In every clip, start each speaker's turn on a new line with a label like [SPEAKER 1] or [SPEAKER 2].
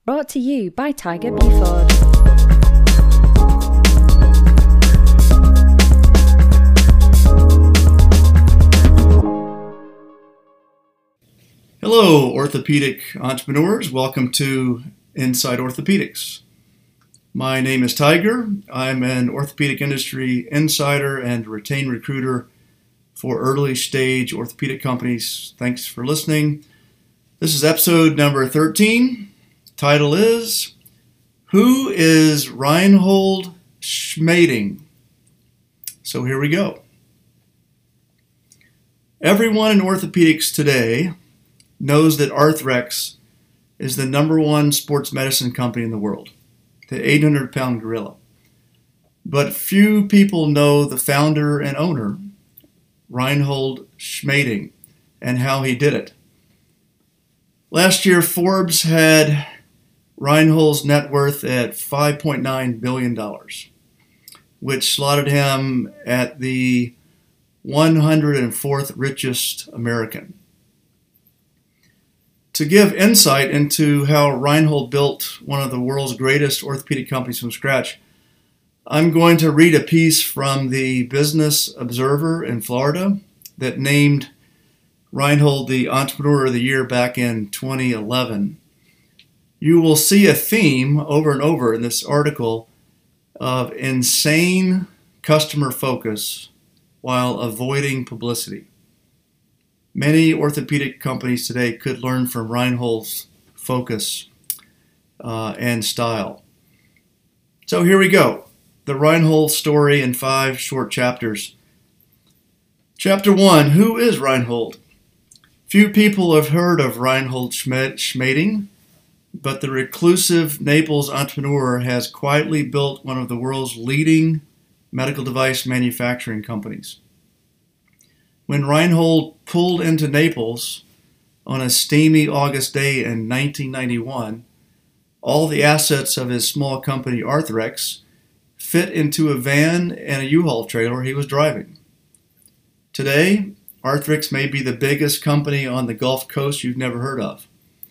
[SPEAKER 1] Brought to you by Tiger Beeford.
[SPEAKER 2] Hello, orthopedic entrepreneurs. Welcome to Inside Orthopedics. My name is Tiger. I'm an orthopedic industry insider and retained recruiter for early stage orthopedic companies. Thanks for listening. This is episode number 13. Title is, Who is Reinhold Schmading? So here we go. Everyone in orthopedics today knows that Arthrex is the number one sports medicine company in the world, the 800-pound gorilla. But few people know the founder and owner, Reinhold Schmading, and how he did it. Last year, Forbes had Reinhold's net worth at $5.9 billion, which slotted him at the 104th richest American. To give insight into how Reinhold built one of the world's greatest orthopedic companies from scratch, I'm going to read a piece from the Business Observer in Florida that named Reinhold the Entrepreneur of the Year back in 2011. You will see a theme over and over in this article of insane customer focus while avoiding publicity. Many orthopedic companies today could learn from Reinhold's focus and style. So here we go. The Reinhold story in 5 short chapters. Chapter 1, Who is Reinhold? Few people have heard of Reinhold Schmading, but the reclusive Naples entrepreneur has quietly built one of the world's leading medical device manufacturing companies. When Reinhold pulled into Naples on a steamy August day in 1991, all the assets of his small company Arthrex fit into a van and a U-Haul trailer he was driving. Today, Arthrex may be the biggest company on the Gulf Coast you've never heard of.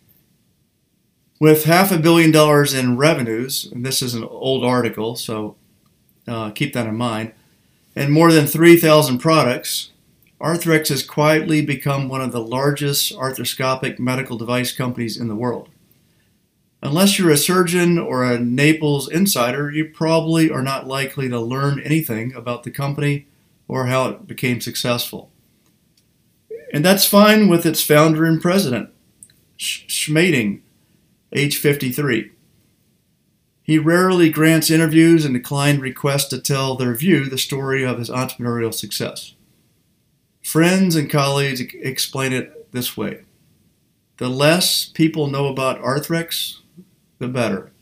[SPEAKER 2] With $500 million in revenues, and this is an old article, so keep that in mind, and more than 3,000 products, Arthrex has quietly become one of the largest arthroscopic medical device companies in the world. Unless you're a surgeon or a Naples insider, you probably are not likely to learn anything about the company or how it became successful. And that's fine with its founder and president, Schmading, age 53. He rarely grants interviews and declined requests to tell their view the story of his entrepreneurial success. Friends and colleagues explain it this way. The less people know about Arthrex, the better.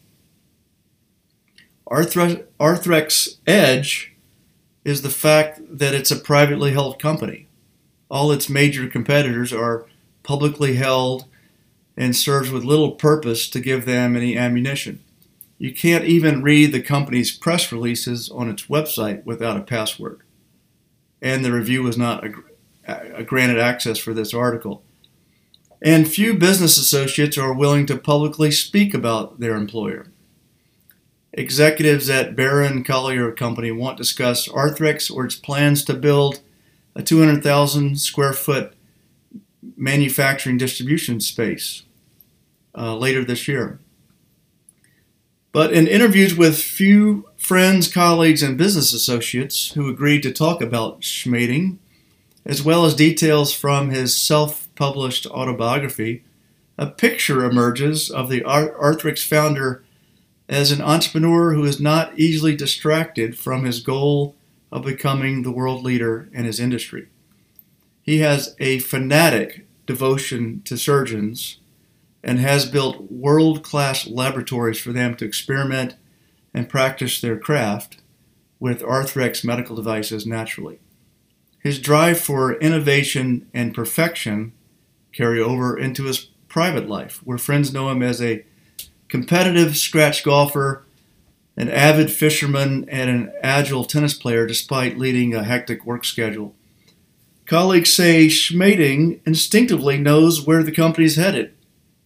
[SPEAKER 2] Arthrex edge is the fact that it's a privately held company. All its major competitors are publicly held and serves with little purpose to give them any ammunition. You can't even read the company's press releases on its website without a password. And the review was not a granted access for this article. And few business associates are willing to publicly speak about their employer. Executives at Barron Collier Company won't discuss Arthrex or its plans to build a 200,000 square foot manufacturing distribution space later this year. But in interviews with few friends, colleagues, and business associates who agreed to talk about Schmading, as well as details from his self-published autobiography, a picture emerges of the Arthrex founder as an entrepreneur who is not easily distracted from his goal of becoming the world leader in his industry. He has a fanatic devotion to surgeons and has built world-class laboratories for them to experiment and practice their craft with Arthrex medical devices naturally. His drive for innovation and perfection carry over into his private life, where friends know him as a competitive scratch golfer, an avid fisherman, and an agile tennis player despite leading a hectic work schedule. Colleagues say Schmading instinctively knows where the company is headed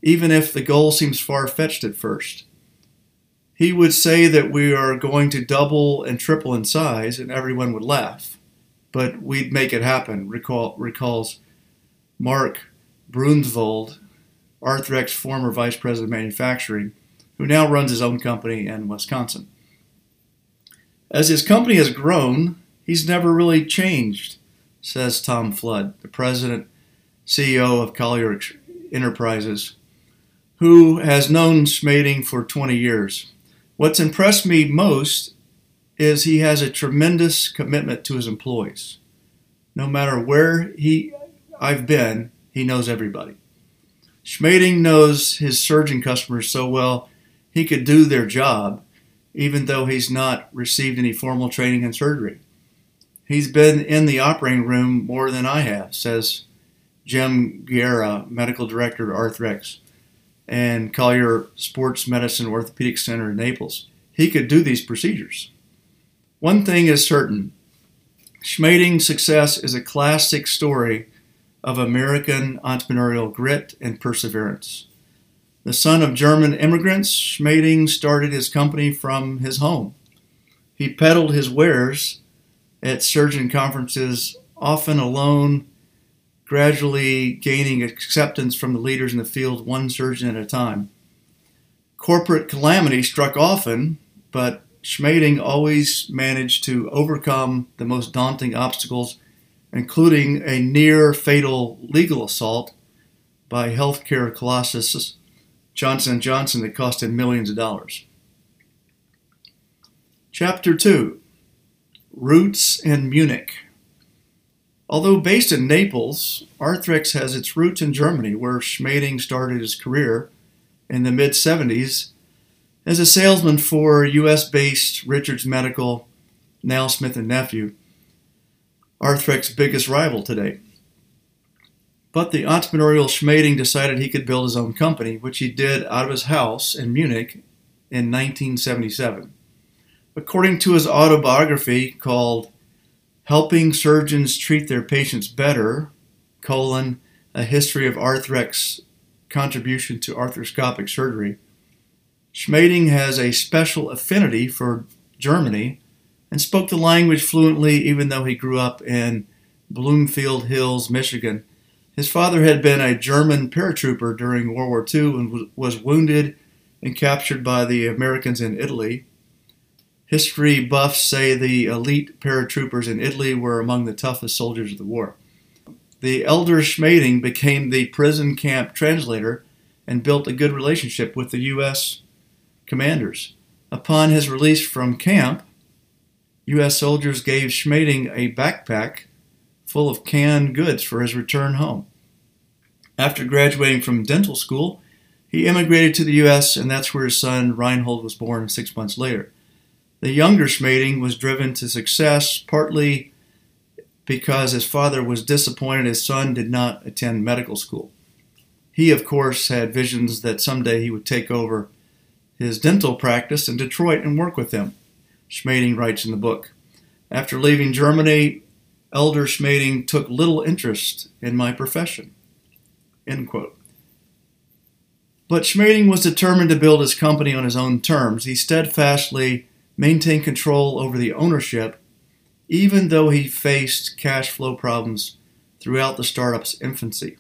[SPEAKER 2] even if the goal seems far-fetched at first. He would say that we are going to double and triple in size, and everyone would laugh. But we'd make it happen, recalls Mark Brunsvold, Arthrex former vice president of manufacturing, who now runs his own company in Wisconsin. As his company has grown, he's never really changed, says Tom Flood, the president, CEO of Collier Enterprises, who has known Schmading for 20 years. What's impressed me most is he has a tremendous commitment to his employees. No matter where I've been, he knows everybody. Schmading knows his surgeon customers so well he could do their job, even though he's not received any formal training in surgery. He's been in the operating room more than I have, says Jim Guerra, medical director at Arthrex and Collier Sports Medicine Orthopedic Center in Naples. He could do these procedures. One thing is certain, Schmading's success is a classic story of American entrepreneurial grit and perseverance. The son of German immigrants, Schmading started his company from his home. He peddled his wares at surgeon conferences, often alone, gradually gaining acceptance from the leaders in the field, one surgeon at a time. Corporate calamity struck often, but Schmading always managed to overcome the most daunting obstacles, including a near-fatal legal assault by healthcare colossus Johnson & Johnson that cost him millions of dollars. Chapter 2, Roots in Munich. Although based in Naples, Arthrex has its roots in Germany, where Schmading started his career in the mid-70s as a salesman for U.S.-based Richards Medical, now Smith & Nephew, Arthrex's biggest rival today. But the entrepreneurial Schmading decided he could build his own company, which he did out of his house in Munich in 1977. According to his autobiography called Helping Surgeons Treat Their Patients Better, a history of Arthrex's contribution to arthroscopic surgery, Schmading has a special affinity for Germany and spoke the language fluently even though he grew up in Bloomfield Hills, Michigan. His father had been a German paratrooper during World War II and was wounded and captured by the Americans in Italy. History buffs say the elite paratroopers in Italy were among the toughest soldiers of the war. The elder Schmading became the prison camp translator and built a good relationship with the U.S. commanders. Upon his release from camp, U.S. soldiers gave Schmading a backpack full of canned goods for his return home. After graduating from dental school, he immigrated to the U.S., and that's where his son Reinhold was born 6 months later. The younger Schmading was driven to success partly because his father was disappointed his son did not attend medical school. He, of course, had visions that someday he would take over his dental practice in Detroit and work with him, Schmading writes in the book. After leaving Germany, elder Schmading took little interest in my profession. End quote. But Schmading was determined to build his company on his own terms. He steadfastly maintained control over the ownership, even though he faced cash flow problems throughout the startup's infancy.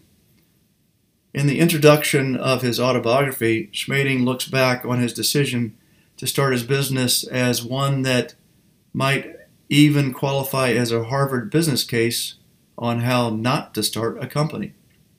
[SPEAKER 2] In the introduction of his autobiography, Schmading looks back on his decision to start his business as one that might even qualify as a Harvard business case on how not to start a company.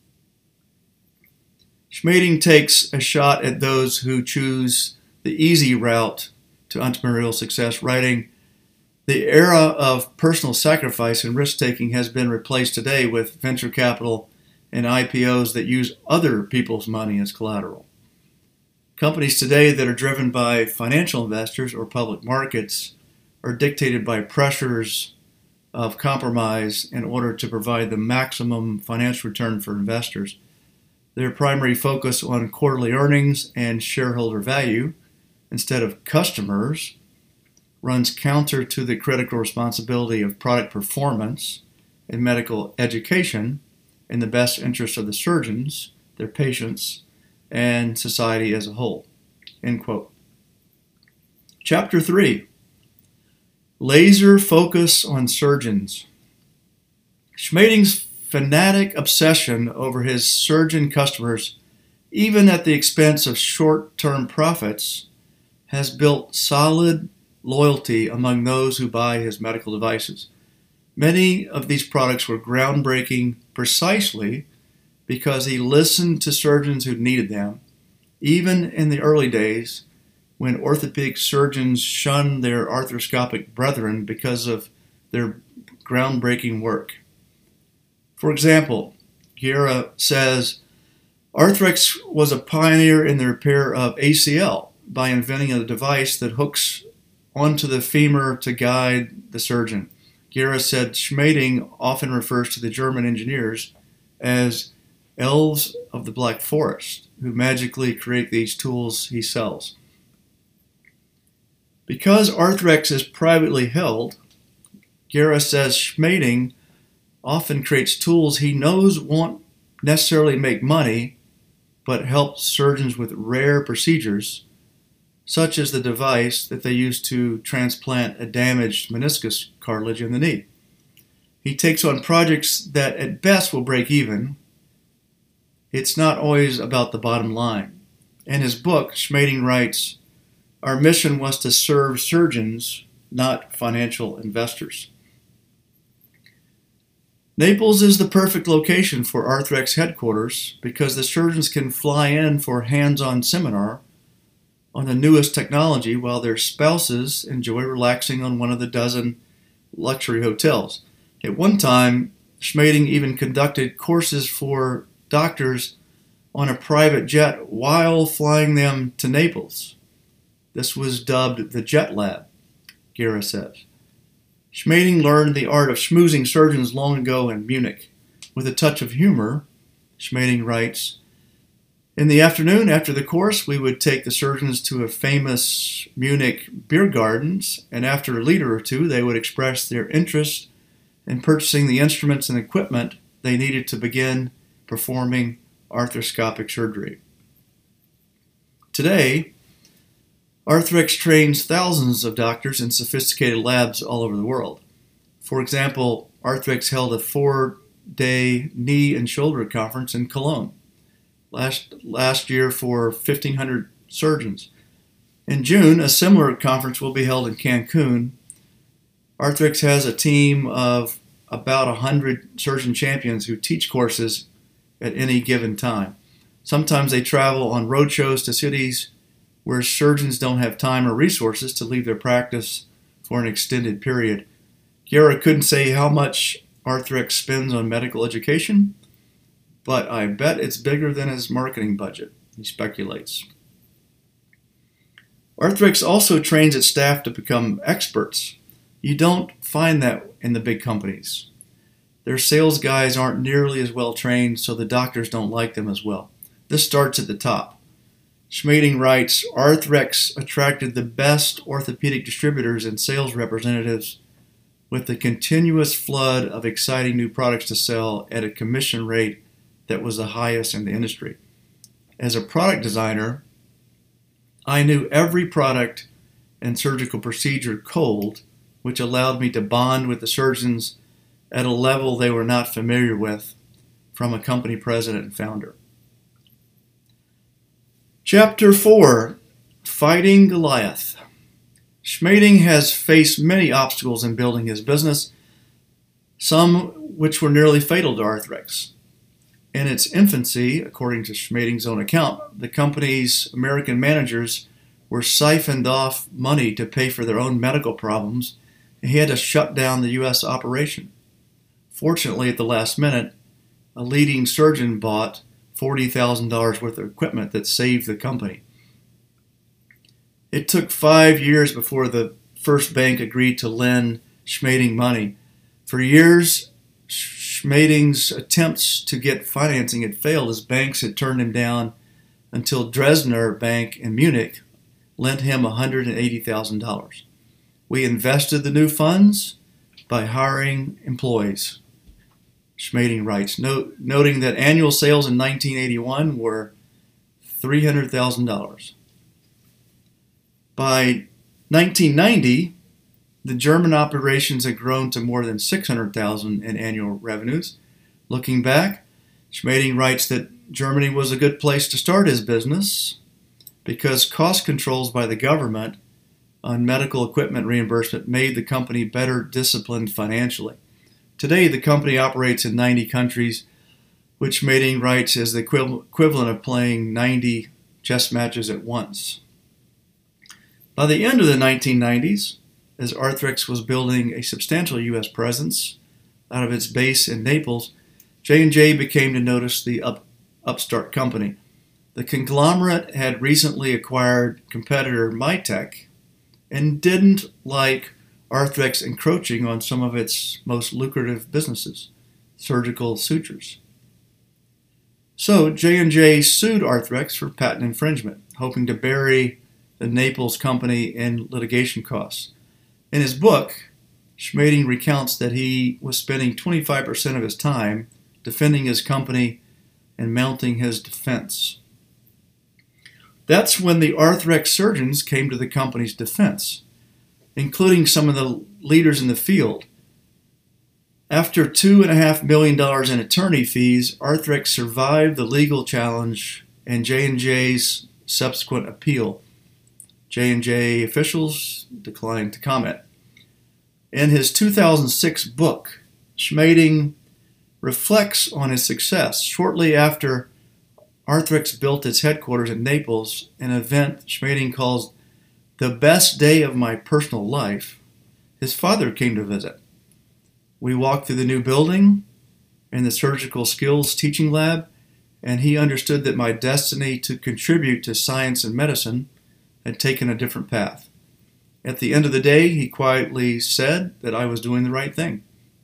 [SPEAKER 2] Schmading takes a shot at those who choose the easy route to entrepreneurial success, writing, "The era of personal sacrifice and risk-taking has been replaced today with venture capital and IPOs that use other people's money as collateral. Companies today that are driven by financial investors or public markets are dictated by pressures of compromise in order to provide the maximum financial return for investors. Their primary focus on quarterly earnings and shareholder value instead of customers runs counter to the critical responsibility of product performance and medical education in the best interest of the surgeons, their patients, and society as a whole. End quote. Chapter 3. Laser focus on surgeons. Schmading's fanatic obsession over his surgeon customers, even at the expense of short-term profits, has built solid loyalty among those who buy his medical devices. Many of these products were groundbreaking precisely because he listened to surgeons who needed them, even in the early days when orthopedic surgeons shunned their arthroscopic brethren because of their groundbreaking work. For example, Guerra says, Arthrex was a pioneer in the repair of ACL by inventing a device that hooks onto the femur to guide the surgeon. Guerra said Schmading often refers to the German engineers as elves of the Black Forest, who magically create these tools he sells. Because Arthrex is privately held, Guerra says Schmading often creates tools he knows won't necessarily make money, but help surgeons with rare procedures, such as the device that they use to transplant a damaged meniscus cartilage in the knee. He takes on projects that at best will break even. It's not always about the bottom line. In his book, Schmading writes, "Our mission was to serve surgeons, not financial investors." Naples is the perfect location for Arthrex headquarters because the surgeons can fly in for hands-on seminar on the newest technology while their spouses enjoy relaxing on one of the dozen luxury hotels. At one time, Schmading even conducted courses for doctors on a private jet while flying them to Naples. This was dubbed the Jet Lab, Guerra says. Schmading learned the art of schmoozing surgeons long ago in Munich. With a touch of humor, Schmading writes, "In the afternoon after the course, we would take the surgeons to a famous Munich beer gardens, and after a liter or two, they would express their interest in purchasing the instruments and equipment they needed to begin performing arthroscopic surgery." Today, Arthrex trains thousands of doctors in sophisticated labs all over the world. For example, Arthrex held a 4-day knee and shoulder conference in Cologne last year for 1,500 surgeons. In June, a similar conference will be held in Cancun. Arthrex has a team of about 100 surgeon champions who teach courses at any given time. Sometimes they travel on road shows to cities where surgeons don't have time or resources to leave their practice for an extended period. Guerra couldn't say how much Arthrex spends on medical education, but I bet it's bigger than his marketing budget, he speculates. Arthrex also trains its staff to become experts. You don't find that in the big companies. Their sales guys aren't nearly as well trained, so the doctors don't like them as well. This starts at the top. Schmading writes, Arthrex attracted the best orthopedic distributors and sales representatives with a continuous flood of exciting new products to sell at a commission rate that was the highest in the industry. As a product designer, I knew every product and surgical procedure cold, which allowed me to bond with the surgeons at a level they were not familiar with from a company president and founder. Chapter 4, Fighting Goliath. Schmading has faced many obstacles in building his business, some which were nearly fatal to Arthrex. In its infancy, according to Schmading's own account, the company's American managers were siphoned off money to pay for their own medical problems, and he had to shut down the U.S. operation. Fortunately, at the last minute, a leading surgeon bought $40,000 worth of equipment that saved the company. It took 5 years before the first bank agreed to lend Schmading money. For years, Schmading's attempts to get financing had failed as banks had turned him down until Dresdner Bank in Munich lent him $180,000. We invested the new funds by hiring employees. Schmading writes, noting that annual sales in 1981 were $300,000. By 1990, the German operations had grown to more than $600,000 in annual revenues. Looking back, Schmading writes that Germany was a good place to start his business because cost controls by the government on medical equipment reimbursement made the company better disciplined financially. Today, the company operates in 90 countries, which Schmading writes is the equivalent of playing 90 chess matches at once. By the end of the 1990s, as Arthrex was building a substantial U.S. presence out of its base in Naples, J&J became to notice the upstart company. The conglomerate had recently acquired competitor Mitek and didn't like Arthrex encroaching on some of its most lucrative businesses, surgical sutures. So J&J sued Arthrex for patent infringement, hoping to bury the Naples company in litigation costs. In his book, Schmading recounts that he was spending 25% of his time defending his company and mounting his defense. That's when the Arthrex surgeons came to the company's defense, including some of the leaders in the field. After $2.5 million in attorney fees, Arthrex survived the legal challenge and J&J's subsequent appeal. J&J officials declined to comment. In his 2006 book, Schmading reflects on his success. Shortly after Arthrex built its headquarters in Naples, an event Schmading calls the best day of my personal life, his father came to visit. We walked through the new building and the surgical skills teaching lab, and he understood that my destiny to contribute to science and medicine had taken a different path. At the end of the day, he quietly said that I was doing the right thing.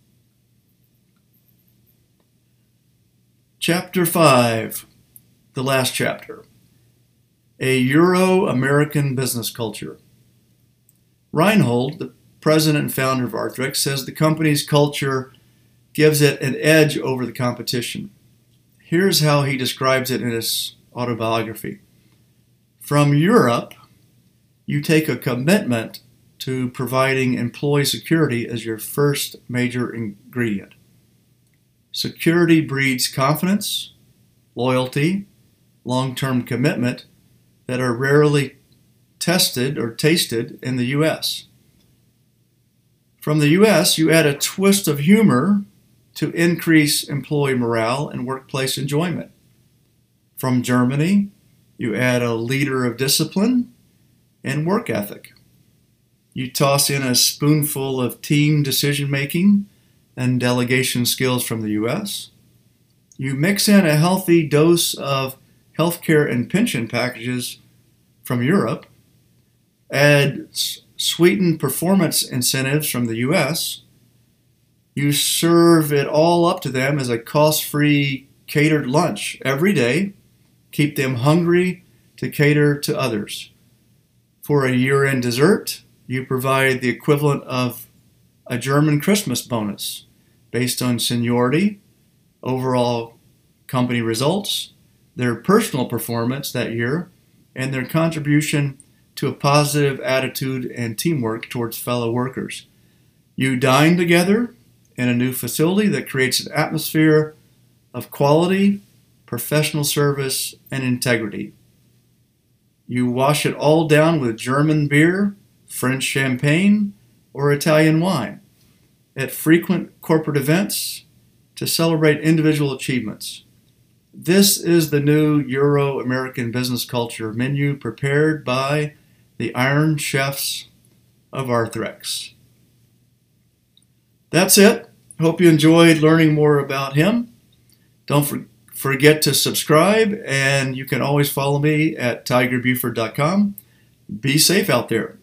[SPEAKER 2] Chapter 5, the last chapter, a Euro-American business culture. Reinhold, the president and founder of Arthrex, says the company's culture gives it an edge over the competition. Here's how he describes it in his autobiography. From Europe, you take a commitment to providing employee security as your first major ingredient. Security breeds confidence, loyalty, long-term commitment that are rarely tested or tasted in the U.S. From the U.S., you add a twist of humor to increase employee morale and workplace enjoyment. From Germany, you add a leader of discipline and work ethic. You toss in a spoonful of team decision-making and delegation skills from the U.S. You mix in a healthy dose of healthcare and pension packages from Europe, add sweetened performance incentives from the U.S., you serve it all up to them as a cost-free catered lunch every day, keep them hungry to cater to others. For a year-end dessert, you provide the equivalent of a German Christmas bonus based on seniority, overall company results, their personal performance that year, and their contribution to a positive attitude and teamwork towards fellow workers. You dine together in a new facility that creates an atmosphere of quality, professional service, and integrity. You wash it all down with German beer, French champagne, or Italian wine at frequent corporate events to celebrate individual achievements. This is the new Euro-American business culture menu prepared by the Iron Chefs of Arthrex. That's it. Hope you enjoyed learning more about him. Don't forget to subscribe, and you can always follow me at tigerbuford.com. Be safe out there.